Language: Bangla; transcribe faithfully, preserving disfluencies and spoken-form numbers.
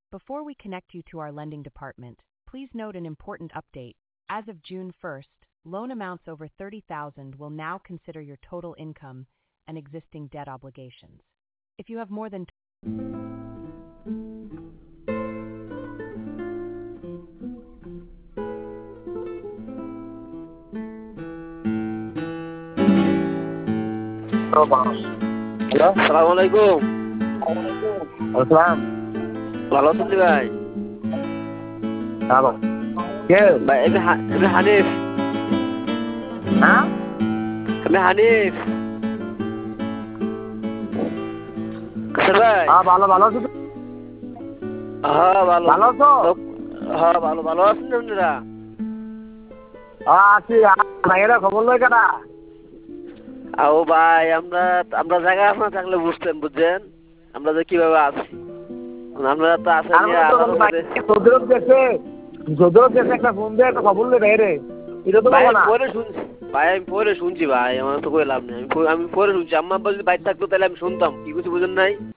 Before we connect you to our lending department, please note an important update. As of June first, loan amounts over thirty thousand will now consider your total income and existing debt obligations. If you have more than hello, আসসালামু আলাইকুম। আসসালাম। ভালো আছেন ভাই? হ্যালো, কে ভাই? আমি আমি হানিফ। হ্যাঁ, আমি হানিফ। আচ্ছা ভাই। হ্যাঁ, ভালো ভালো আছো? হ্যাঁ, ভালো ভালো আছো? হ্যাঁ, ভালো ভালো আছেন আপনারা? হ্যাঁ আছি। ভাইয়েরা খবর লয় কেনা? ও ভাই, আমরা আমরা জায়গা না থাকলে বুঝতেন, বুঝছেন আমরা যে কিভাবে আছি। আমরা তো আসেনি একটা ফোন দিয়ে একটা খবর নেই রে। এটা তো পরে শুনছি ভাই, আমি পরে শুনছি ভাই, আমার তো কই লাভ নেই। আমি পরে শুনছি। আম্মা আব্বা যদি বাইরে থাকতো তাহলে আমি শুনতাম, কি কিছু বুঝেন নাই।